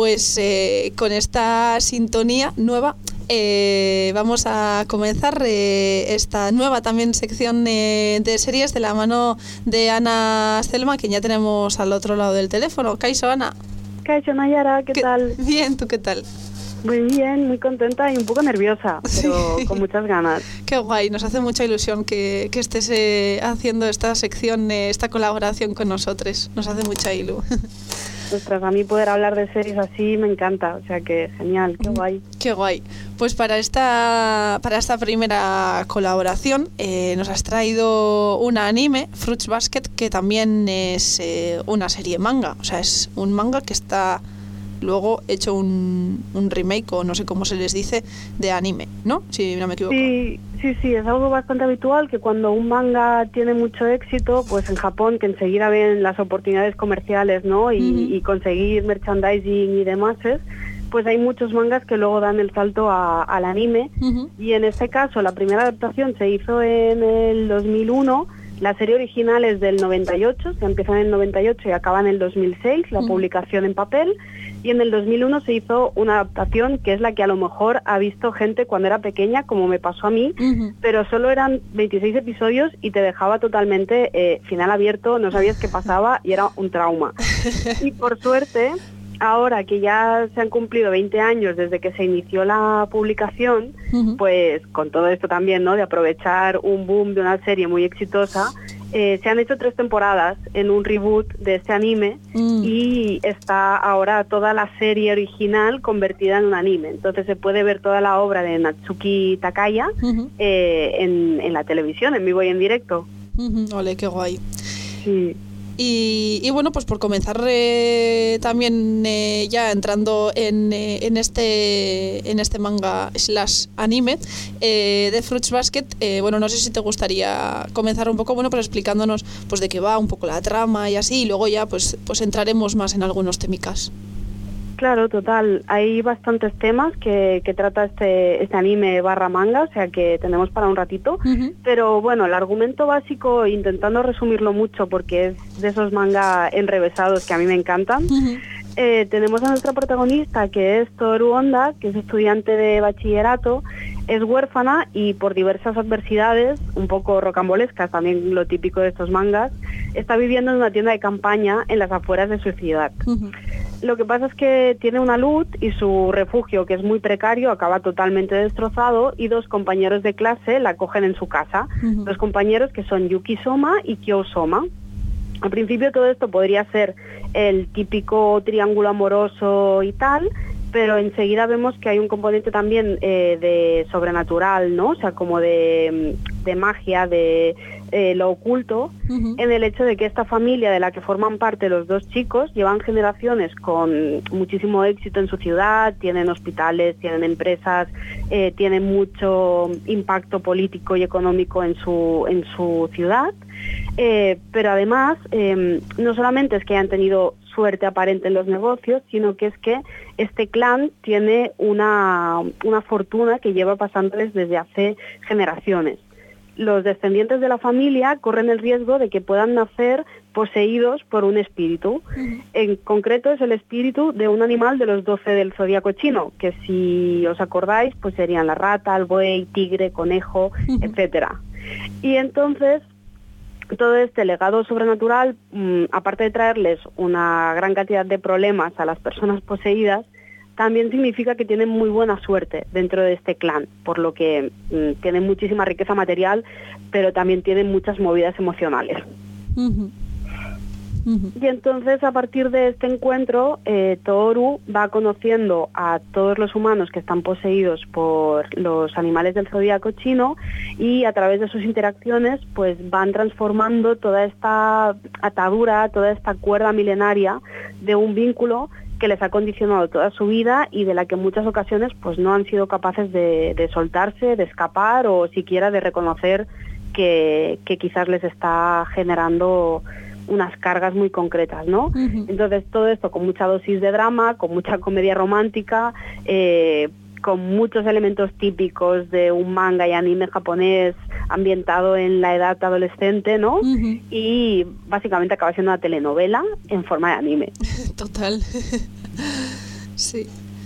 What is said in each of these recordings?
pues con esta sintonía nueva vamos a comenzar esta nueva también sección de series de la mano de Ana Selma, que ya tenemos al otro lado del teléfono. Kaixo, Ana. Kaixo, Nayara, ¿qué tal? Bien, ¿tú qué tal? Muy bien, muy contenta y un poco nerviosa, pero con muchas ganas. Qué guay, nos hace mucha ilusión que estés haciendo esta sección, esta colaboración con nosotros. Nos hace mucha ilu. Ostras, a mí poder hablar de series así me encanta, o sea que genial, qué guay. Qué guay. Pues para esta primera colaboración nos has traído un anime, Fruits Basket, que también es una serie manga. O sea, es un manga que está luego hecho un remake, o no sé cómo se les dice, de anime, ¿no? Si no me equivoco. Sí, es algo bastante habitual que cuando un manga tiene mucho éxito, pues en Japón, que enseguida ven las oportunidades comerciales, ¿no? Y conseguir merchandising y demás, pues hay muchos mangas que luego dan el salto al anime. Y en este caso la primera adaptación se hizo en el 2001. La serie original es del 98, se empieza en el 98 y acaba en el 2006, la publicación en papel, y en el 2001 se hizo una adaptación que es la que a lo mejor ha visto gente cuando era pequeña, como me pasó a mí, pero solo eran 26 episodios y te dejaba totalmente final abierto, no sabías qué pasaba y era un trauma. Y por suerte, ahora que ya se han cumplido 20 años desde que se inició la publicación, pues con todo esto también, ¿no?, de aprovechar un boom de una serie muy exitosa, se han hecho 3 temporadas en un reboot de este anime y está ahora toda la serie original convertida en un anime. Entonces se puede ver toda la obra de Natsuki Takaya en la televisión, en vivo y en directo. Ole, qué guay. Sí. Y bueno, pues por comenzar también ya entrando en este manga / anime de Fruits Basket, bueno, no sé si te gustaría comenzar un poco, bueno, pues explicándonos pues de qué va un poco la trama y así, y luego ya pues entraremos más en algunos temicas. Claro, total. Hay bastantes temas que trata este anime / manga, o sea que tenemos para un ratito. Pero bueno, el argumento básico, intentando resumirlo mucho porque es de esos manga enrevesados que a mí me encantan, tenemos a nuestra protagonista, que es Toru Honda, que es estudiante de bachillerato, es huérfana y por diversas adversidades, un poco rocambolescas, también lo típico de estos mangas, está viviendo en una tienda de campaña en las afueras de su ciudad. Lo que pasa es que tiene una luz y su refugio, que es muy precario, acaba totalmente destrozado y 2 compañeros de clase la acogen en su casa. 2 compañeros que son Yuki Soma y Kyo Soma. Al principio todo esto podría ser el típico triángulo amoroso y tal, pero enseguida vemos que hay un componente también de sobrenatural, ¿no? O sea, como de magia, de lo oculto, en el hecho de que esta familia de la que forman parte los 2 chicos llevan generaciones con muchísimo éxito en su ciudad, tienen hospitales, tienen empresas, tienen mucho impacto político y económico en su ciudad, pero además no solamente es que hayan tenido suerte aparente en los negocios, sino que es que este clan tiene una fortuna que lleva pasándoles desde hace generaciones. Los descendientes de la familia corren el riesgo de que puedan nacer poseídos por un espíritu. En concreto es el espíritu de un animal de los 12 del zodíaco chino, que si os acordáis, pues serían la rata, el buey, tigre, conejo, etcétera. Y entonces todo este legado sobrenatural, aparte de traerles una gran cantidad de problemas a las personas poseídas, también significa que tienen muy buena suerte dentro de este clan, por lo que tienen muchísima riqueza material, pero también tienen muchas movidas emocionales. Y entonces, a partir de este encuentro, Toru va conociendo a todos los humanos que están poseídos por los animales del zodíaco chino, y a través de sus interacciones pues van transformando toda esta atadura, toda esta cuerda milenaria de un vínculo que les ha condicionado toda su vida y de la que en muchas ocasiones pues no han sido capaces de soltarse, de escapar o siquiera de reconocer que quizás les está generando unas cargas muy concretas, ¿no? Entonces todo esto con mucha dosis de drama, con mucha comedia romántica, con muchos elementos típicos de un manga y anime japonés ambientado en la edad adolescente, ¿no? Y básicamente acaba siendo una telenovela en forma de anime. Total. Sí.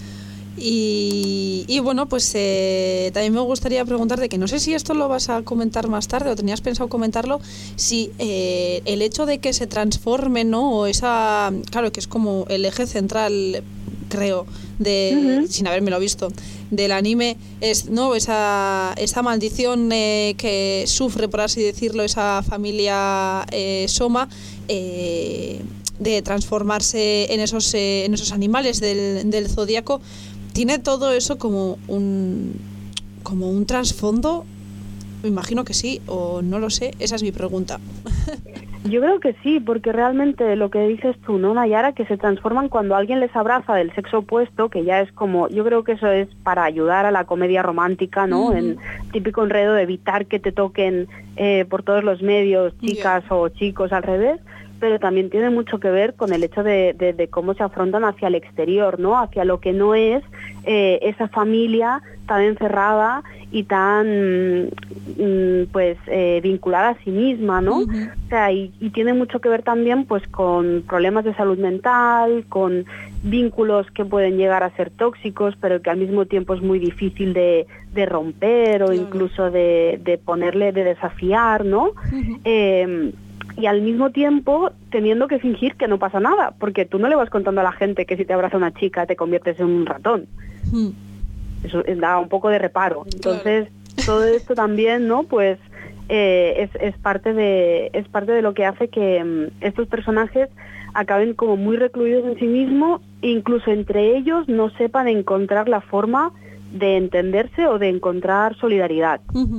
Y bueno, pues también me gustaría preguntarte, que no sé si esto lo vas a comentar más tarde o tenías pensado comentarlo, si el hecho de que se transforme, ¿no? O esa, claro, que es como el eje central, creo, de, sin habérmelo visto, del anime, es, ¿no? Esa maldición que sufre, por así decirlo, esa familia Soma, de transformarse en esos animales del zodiaco. ¿Tiene todo eso como un trasfondo? Me imagino que sí, o no lo sé. Esa es mi pregunta. Yo creo que sí, porque realmente lo que dices tú, ¿no, Nayara? Que se transforman cuando alguien les abraza del sexo opuesto, que ya es como, yo creo que eso es para ayudar a la comedia romántica, ¿no? En típico enredo de evitar que te toquen por todos los medios, chicas o chicos al revés, pero también tiene mucho que ver con el hecho de cómo se afrontan hacia el exterior, ¿no? Hacia lo que no es esa familia tan encerrada y tan vinculada a sí misma, ¿no? O sea, y tiene mucho que ver también pues con problemas de salud mental, con vínculos que pueden llegar a ser tóxicos, pero que al mismo tiempo es muy difícil de romper o incluso de desafiar, ¿no? Y al mismo tiempo teniendo que fingir que no pasa nada, porque tú no le vas contando a la gente que si te abraza una chica te conviertes en un ratón. Eso da un poco de reparo. Entonces, todo esto también, ¿no? Pues es parte de lo que hace que estos personajes acaben como muy recluidos en sí mismos, incluso entre ellos no sepan encontrar la forma de entenderse o de encontrar solidaridad.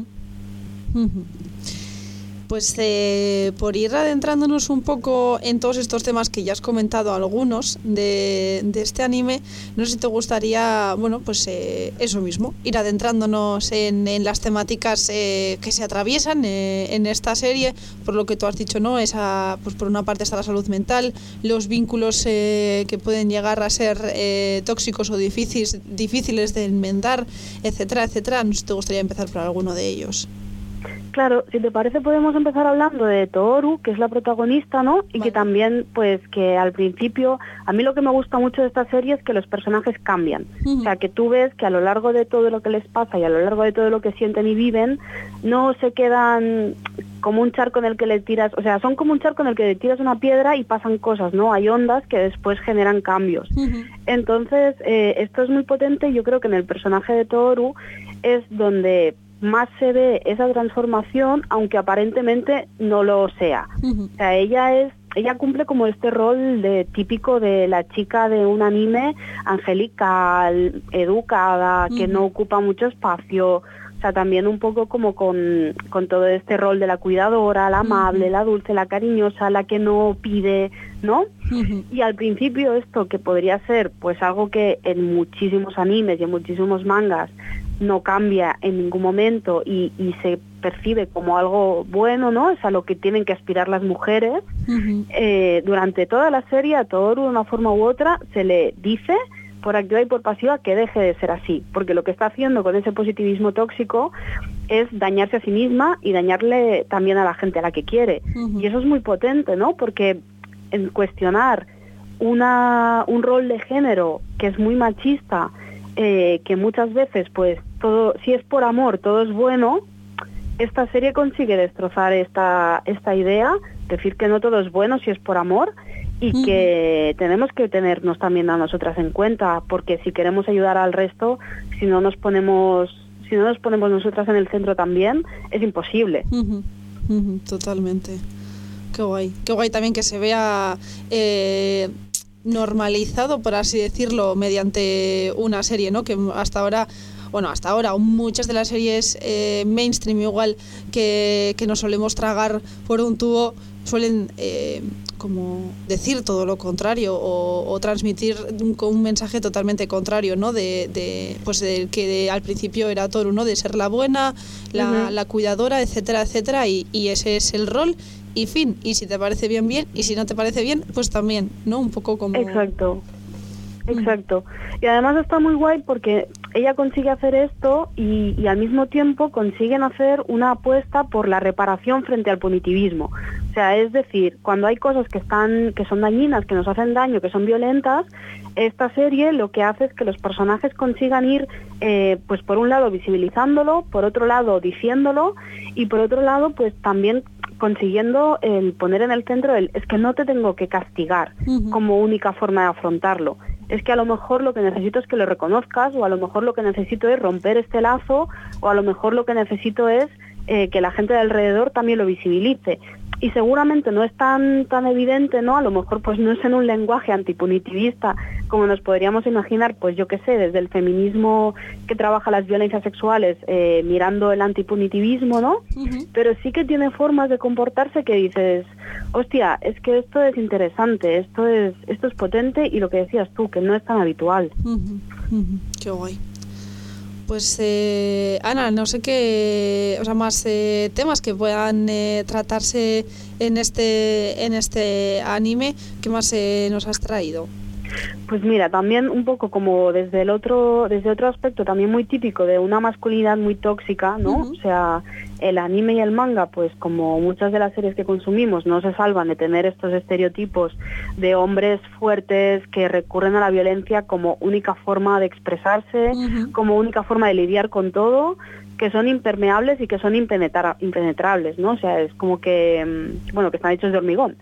Pues por ir adentrándonos un poco en todos estos temas que ya has comentado algunos de este anime, no sé si te gustaría, bueno, pues eso mismo, ir adentrándonos en las temáticas que se atraviesan en esta serie, por lo que tú has dicho, ¿no? Esa, pues por una parte está la salud mental, los vínculos que pueden llegar a ser tóxicos o difíciles de enmendar, etcétera, etcétera. No sé si te gustaría empezar por alguno de ellos. Claro, si te parece podemos empezar hablando de Tooru, que es la protagonista, ¿no? Y que también, pues, que al principio, a mí lo que me gusta mucho de esta serie es que los personajes cambian. O sea, que tú ves que a lo largo de todo lo que les pasa y a lo largo de todo lo que sienten y viven, no se quedan como un charco en el que le tiras, o sea, son como un charco en el que le tiras una piedra y pasan cosas, ¿no? Hay ondas que después generan cambios. Entonces, esto es muy potente y yo creo que en el personaje de Tooru es donde más se ve esa transformación, aunque aparentemente no lo sea. O sea, ella cumple como este rol de típico de la chica de un anime angelical, educada, que no ocupa mucho espacio. O sea, también un poco como con todo este rol de la cuidadora, la amable, la dulce, la cariñosa, la que no pide, ¿no? Y al principio esto, que podría ser pues algo que en muchísimos animes y en muchísimos mangas no cambia en ningún momento y se percibe como algo bueno, ¿no? Es a lo que tienen que aspirar las mujeres. Durante toda la serie, a Tooru, de una forma u otra, se le dice por activa y por pasiva que deje de ser así, porque lo que está haciendo con ese positivismo tóxico es dañarse a sí misma y dañarle también a la gente a la que quiere. Y eso es muy potente, ¿no? Porque en cuestionar un rol de género que es muy machista, que muchas veces, pues, todo, si es por amor, todo es bueno, esta serie consigue destrozar esta idea, decir que no todo es bueno si es por amor, y que tenemos que tenernos también a nosotras en cuenta, porque si queremos ayudar al resto, si no nos ponemos nosotras en el centro también, es imposible. Totalmente. Qué guay también que se vea normalizado, por así decirlo, mediante una serie, ¿no? Que hasta ahora, muchas de las series mainstream igual que nos solemos tragar por un tubo suelen como decir todo lo contrario o transmitir un mensaje totalmente contrario, ¿no? Pues del que al principio era Tooru, ¿no? De ser la buena, la cuidadora, etcétera, etcétera, y ese es el rol. Y fin, y si te parece bien, y si no te parece bien, pues también, ¿no? Un poco como... Exacto. Y además está muy guay porque ella consigue hacer esto y al mismo tiempo consiguen hacer una apuesta por la reparación frente al punitivismo. O sea, es decir, cuando hay cosas que son dañinas, que nos hacen daño, que son violentas, esta serie lo que hace es que los personajes consigan ir, pues por un lado visibilizándolo, por otro lado diciéndolo y por otro lado pues también consiguiendo el poner en el centro es que no te tengo que castigar como única forma de afrontarlo. Es que a lo mejor lo que necesito es que lo reconozcas, o a lo mejor lo que necesito es romper este lazo, o a lo mejor lo que necesito es que la gente de alrededor también lo visibilice. Y seguramente no es tan evidente, ¿no? A lo mejor pues no es en un lenguaje antipunitivista como nos podríamos imaginar, pues yo qué sé, desde el feminismo que trabaja las violencias sexuales, mirando el antipunitivismo, ¿no? Pero sí que tiene formas de comportarse que dices, hostia, es que esto es interesante, esto es potente, y lo que decías tú, que no es tan habitual. Qué guay. Pues Ana, no sé qué, o sea, más temas que puedan tratarse en este anime, ¿qué más nos has traído? Pues mira, también un poco como desde otro aspecto también muy típico de una masculinidad muy tóxica, ¿no? O sea, el anime y el manga, pues como muchas de las series que consumimos, no se salvan de tener estos estereotipos de hombres fuertes que recurren a la violencia como única forma de expresarse, como única forma de lidiar con todo, que son impermeables y que son impenetrables, ¿no? O sea, es como que, bueno, que están hechos de hormigón.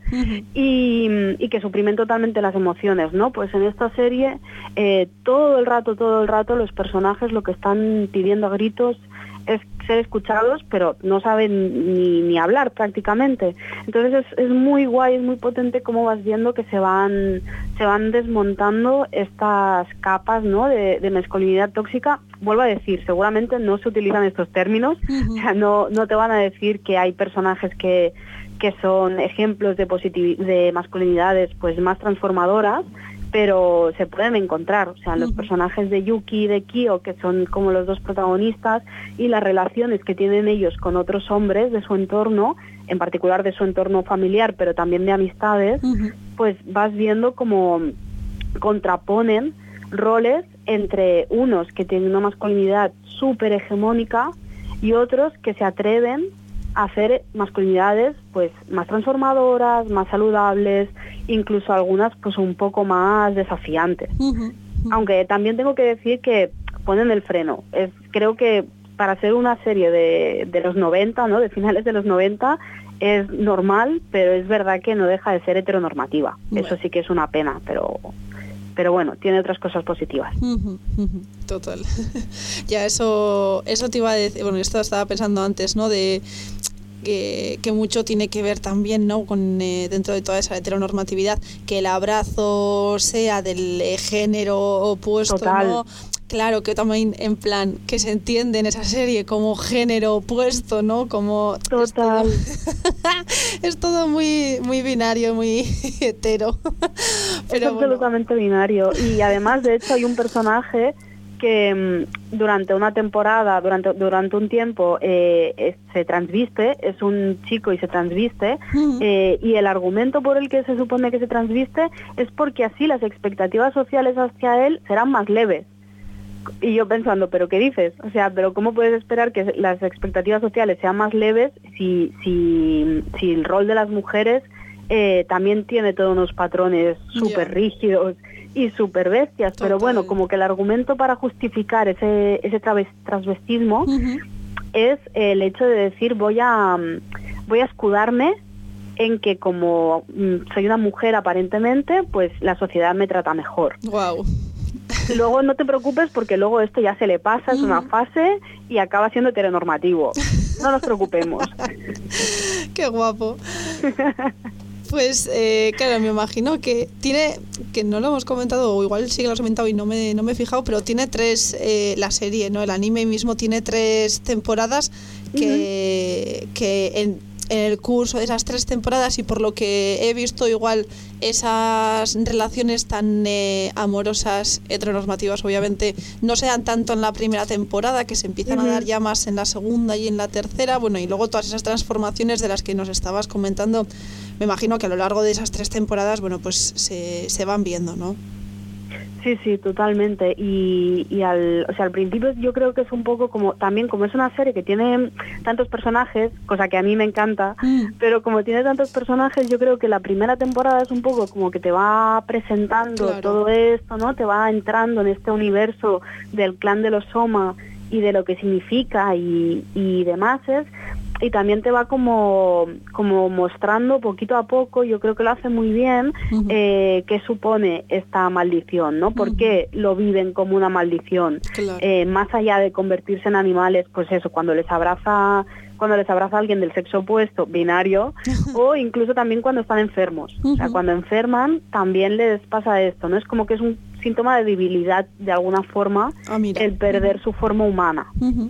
Y que suprimen totalmente las emociones, ¿no? Pues en esta serie, todo el rato, los personajes lo que están pidiendo a gritos es ser escuchados, pero no saben ni hablar prácticamente. Entonces es muy guay, es muy potente cómo vas viendo que se van desmontando estas capas, ¿no? de masculinidad tóxica. Vuelvo a decir, seguramente no se utilizan estos términos, o sea, no te van a decir que hay personajes que son ejemplos de masculinidades pues más transformadoras, pero se pueden encontrar, o sea, los personajes de Yuki y de Kyo, que son como los dos protagonistas, y las relaciones que tienen ellos con otros hombres de su entorno, en particular de su entorno familiar, pero también de amistades, pues vas viendo cómo contraponen roles entre unos que tienen una masculinidad súper hegemónica y otros que se atreven a hacer masculinidades pues más transformadoras, más saludables, incluso algunas pues un poco más desafiantes. Aunque también tengo que decir que ponen el freno. Creo que para ser una serie de los 90, ¿no? De finales de los 90, es normal, pero es verdad que no deja de ser heteronormativa. Bueno. Eso sí que es una pena, pero bueno, tiene otras cosas positivas. Total. Ya eso te iba a decir, bueno, esto estaba pensando antes, ¿no? De que mucho tiene que ver también, ¿no? Con dentro de toda esa heteronormatividad, que el abrazo sea del género opuesto. Total. ¿no? Claro, que también en plan que se entiende en esa serie como género opuesto, ¿no? Como total. Es todo muy muy binario, muy hetero. Pero es absolutamente binario. Y además, de hecho, hay un personaje que durante una temporada, durante un tiempo, se transviste, es un chico y se transviste, y el argumento por el que se supone que se transviste es porque así las expectativas sociales hacia él serán más leves. Y yo pensando, ¿pero qué dices? O sea, ¿pero cómo puedes esperar que las expectativas sociales sean más leves si el rol de las mujeres también tiene todos unos patrones súper rígidos y súper bestias? Total. Pero bueno, como que el argumento para justificar ese transvestismo es el hecho de decir voy a escudarme en que como soy una mujer aparentemente, pues la sociedad me trata mejor. Wow. Luego no te preocupes porque luego esto ya se le pasa, es una fase y acaba siendo heteronormativo. No nos preocupemos. Qué guapo. Pues claro, me imagino que tiene, que no lo hemos comentado, o igual sí que lo has comentado y no me he fijado, pero tiene 3, la serie, ¿no? El anime mismo tiene 3 temporadas que en el curso de esas 3 temporadas, y por lo que he visto, igual esas relaciones tan amorosas, heteronormativas, obviamente no se dan tanto en la primera temporada, que se empiezan a dar ya más en la segunda y en la tercera, bueno, y luego todas esas transformaciones de las que nos estabas comentando, me imagino que a lo largo de esas 3 temporadas, bueno, pues se van viendo, ¿no? Sí, sí, totalmente. O sea, al principio yo creo que es un poco como, también como es una serie que tiene tantos personajes, cosa que a mí me encanta, pero como tiene tantos personajes, yo creo que la primera temporada es un poco como que te va presentando todo esto, ¿no? Te va entrando en este universo del clan de los Soma y de lo que significa y demás, y también te va como mostrando poquito a poco, yo creo que lo hace muy bien, qué supone esta maldición, ¿no? ¿Por qué lo viven como una maldición? Claro. Más allá de convertirse en animales, pues eso, cuando les abraza alguien del sexo opuesto, binario, o incluso también cuando están enfermos. O sea, cuando enferman también les pasa esto, ¿no? Es como que es un síntoma de debilidad de alguna forma, el perder su forma humana.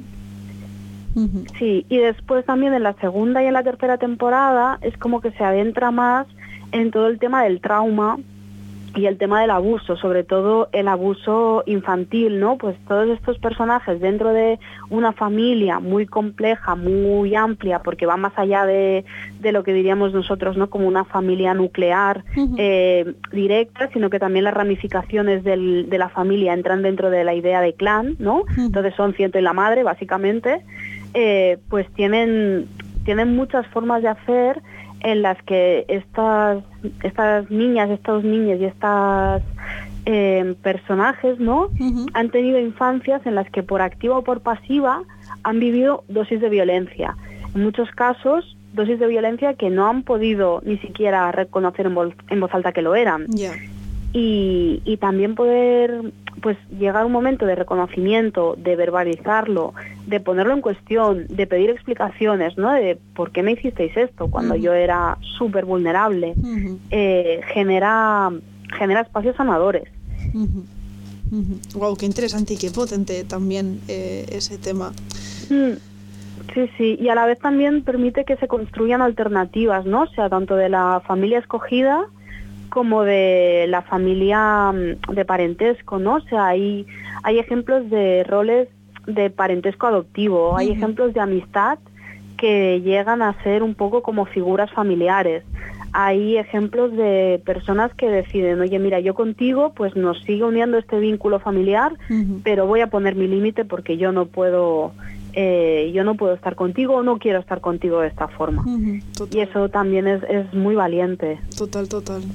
Sí, y después también en la segunda y en la tercera temporada es como que se adentra más en todo el tema del trauma y el tema del abuso, sobre todo el abuso infantil, ¿no? Pues todos estos personajes dentro de una familia muy compleja, muy amplia, porque va más allá de lo que diríamos nosotros, ¿no? Como una familia nuclear directa, sino que también las ramificaciones de la familia entran dentro de la idea de clan, ¿no? Entonces son Ciento y la madre, básicamente. Pues tienen muchas formas de hacer en las que estas niñas, estos niños y estas personajes, ¿no? Han tenido infancias en las que por activa o por pasiva han vivido dosis de violencia. En muchos casos, dosis de violencia que no han podido ni siquiera reconocer en voz alta que lo eran. Yeah. Y también poder pues llegar a un momento de reconocimiento, de verbalizarlo, de ponerlo en cuestión, de pedir explicaciones, ¿no? De por qué me hicisteis esto cuando yo era súper vulnerable, genera espacios sanadores. Wow, qué interesante y qué potente también ese tema. Sí, sí, y a la vez también permite que se construyan alternativas, ¿no? O sea, tanto de la familia escogida como de la familia de parentesco, ¿no? O sea, hay ejemplos de roles de parentesco adoptivo, hay ejemplos de amistad que llegan a ser un poco como figuras familiares. Hay ejemplos de personas que deciden, oye, mira, yo contigo pues nos sigue uniendo este vínculo familiar, pero voy a poner mi límite porque yo no puedo estar contigo o no quiero estar contigo de esta forma. Y eso también es muy valiente. Total.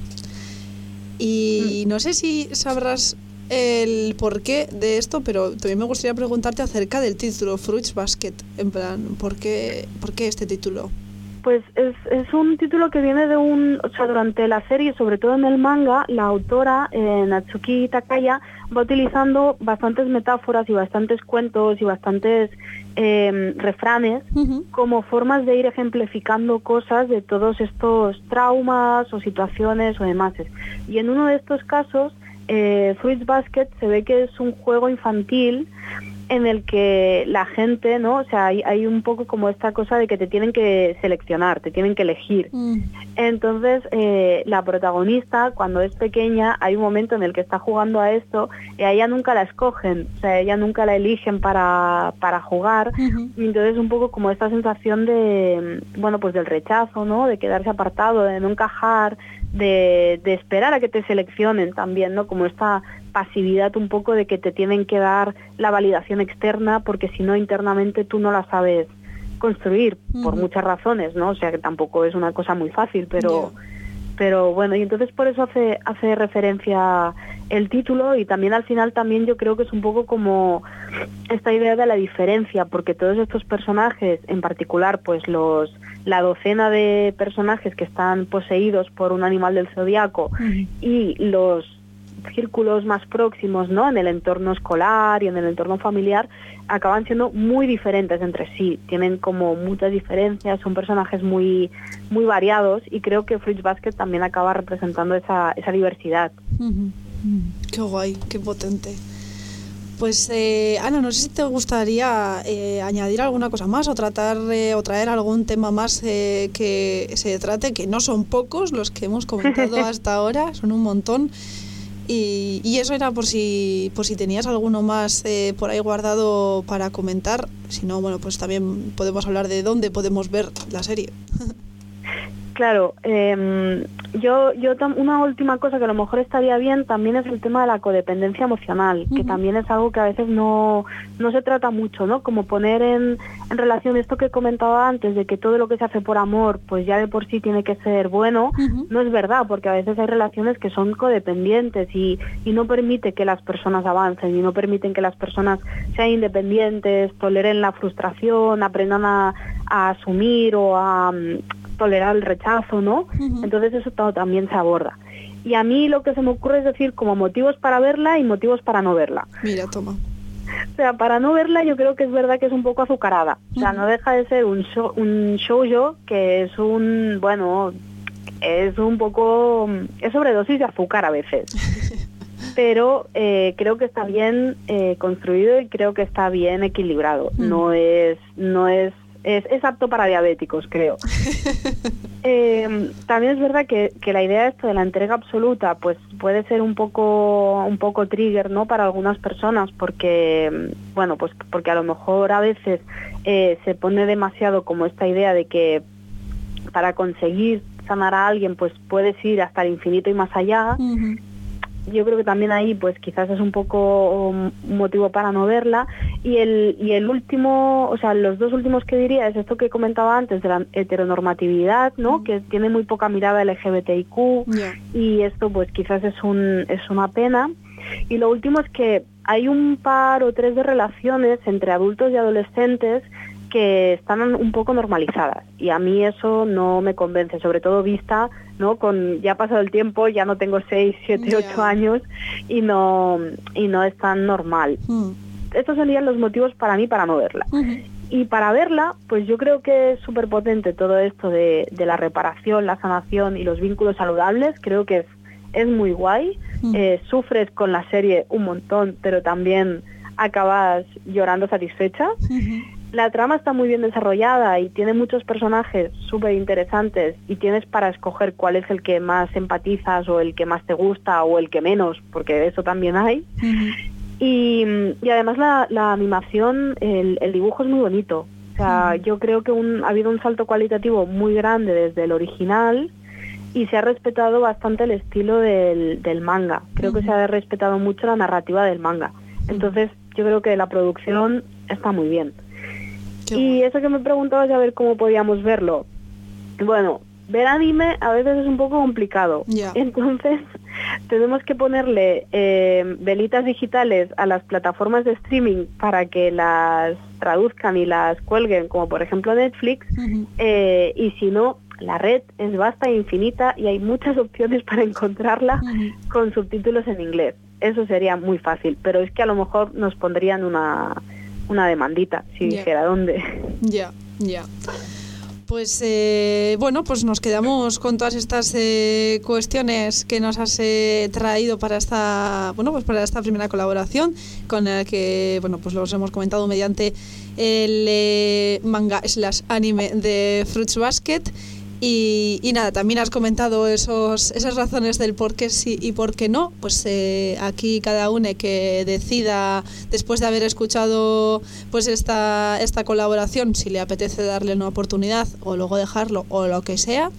Y no sé si sabrás el porqué de esto, pero también me gustaría preguntarte acerca del título, Fruits Basket. En plan, ¿por qué este título? Pues es un título que viene o sea, durante la serie, sobre todo en el manga, la autora, Natsuki Takaya, va utilizando bastantes metáforas y bastantes cuentos y bastantes refranes como formas de ir ejemplificando cosas de todos estos traumas o situaciones o demás. Y en uno de estos casos, Fruits Basket se ve que es un juego infantil en el que la gente, ¿no? O sea, hay un poco como esta cosa de que te tienen que seleccionar, te tienen que elegir. Entonces, la protagonista, cuando es pequeña, hay un momento en el que está jugando a esto y a ella nunca la escogen, o sea, ella nunca la eligen para jugar. Y entonces un poco como esta sensación de, bueno, pues del rechazo, ¿no? De quedarse apartado, de no encajar, de esperar a que te seleccionen también, ¿no? Como esta pasividad un poco de que te tienen que dar la validación externa porque si no internamente tú no la sabes construir por muchas razones, ¿no? O sea que tampoco es una cosa muy fácil, pero bueno, y entonces por eso hace referencia el título y también al final también yo creo que es un poco como esta idea de la diferencia, porque todos estos personajes, en particular pues la docena de personajes que están poseídos por un animal del zodiaco y los círculos más próximos, ¿no? En el entorno escolar y en el entorno familiar acaban siendo muy diferentes entre sí, tienen como muchas diferencias, son personajes muy muy variados y creo que Fruits Basket también acaba representando esa diversidad. Qué guay, qué potente. Pues Ana, no sé si te gustaría añadir alguna cosa más o traer algún tema más que se trate, que no son pocos los que hemos comentado hasta ahora, son un montón. Y eso era por si tenías alguno más por ahí guardado para comentar. Si no, bueno, pues también podemos hablar de dónde podemos ver la serie. Claro, una última cosa que a lo mejor estaría bien también es el tema de la codependencia emocional, que también es algo que a veces no se trata mucho, ¿no? Como poner en relación esto que comentaba antes, de que todo lo que se hace por amor, pues ya de por sí tiene que ser bueno, no es verdad, porque a veces hay relaciones que son codependientes y no permite que las personas avancen y no permiten que las personas sean independientes, toleren la frustración, aprendan a asumir o a tolerar el rechazo, ¿no? Entonces eso también se aborda. Y a mí lo que se me ocurre es decir como motivos para verla y motivos para no verla. Mira, toma. O sea, para no verla yo creo que es verdad que es un poco azucarada. O sea, no deja de ser un shoujo que es es un poco... es sobredosis de azúcar a veces. Pero creo que está bien construido y creo que está bien equilibrado. No es apto para diabéticos, creo. También es verdad que la idea esto de la entrega absoluta pues puede ser un poco trigger, ¿no? Para algunas personas, porque porque a lo mejor a veces se pone demasiado como esta idea de que para conseguir sanar a alguien pues puedes ir hasta el infinito y más allá. Yo creo que también ahí pues quizás es un poco un motivo para no verla. Y el último, o sea, los dos últimos que diría es esto que comentaba antes de la heteronormatividad, ¿no? Que tiene muy poca mirada LGBTIQ y esto pues quizás es una pena. Y lo último es que hay un par o tres de relaciones entre adultos y adolescentes que están un poco normalizadas y a mí eso no me convence, sobre todo vista, ¿no? Ya ha pasado el tiempo, ya no tengo 6, 7, 8 años y no es tan normal. Estos serían los motivos para mí para no verla. Y para verla, pues yo creo que es súper potente todo esto de la reparación, la sanación y los vínculos saludables. Creo que es muy guay. Sufres con la serie un montón, pero también acabas llorando satisfecha. La trama está muy bien desarrollada y tiene muchos personajes súper interesantes y tienes para escoger cuál es el que más empatizas o el que más te gusta o el que menos, porque eso también hay. Y además la animación, el dibujo es muy bonito. O sea, yo creo que ha habido un salto cualitativo muy grande desde el original y se ha respetado bastante el estilo del manga. Creo que se ha respetado mucho la narrativa del manga. Entonces, yo creo que la producción está muy bien. Y eso que me preguntabas, a ver cómo podíamos verlo. Bueno, ver anime a veces es un poco complicado. Entonces, tenemos que ponerle velitas digitales a las plataformas de streaming para que las traduzcan y las cuelguen, como por ejemplo Netflix. Y si no, la red es vasta e infinita y hay muchas opciones para encontrarla con subtítulos en inglés. Eso sería muy fácil, pero es que a lo mejor nos pondrían una demandita, si dijera dónde. Ya. Pues pues nos quedamos con todas estas cuestiones que nos has traído para esta primera colaboración, con la que pues los hemos comentado mediante el manga / anime de Fruits Basket. Y nada, también has comentado esas razones del por qué sí y por qué no. Pues aquí cada uno que decida, después de haber escuchado pues esta colaboración, si le apetece darle una oportunidad o luego dejarlo o lo que sea.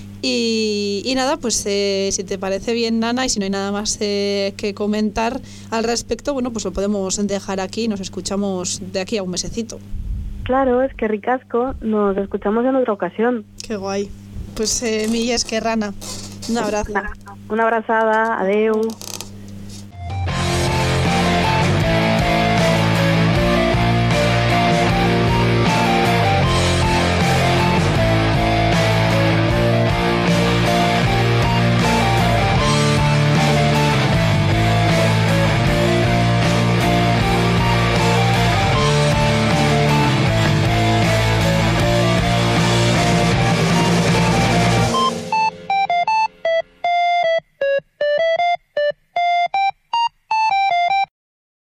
Y nada, pues si te parece bien, Nana, y si no hay nada más que comentar al respecto, pues lo podemos dejar aquí y nos escuchamos de aquí a un mesecito. Claro, es que ricasco, nos escuchamos en otra ocasión. Qué guay. Pues Milles, que rana. Un abrazo. Una abrazada, adeu.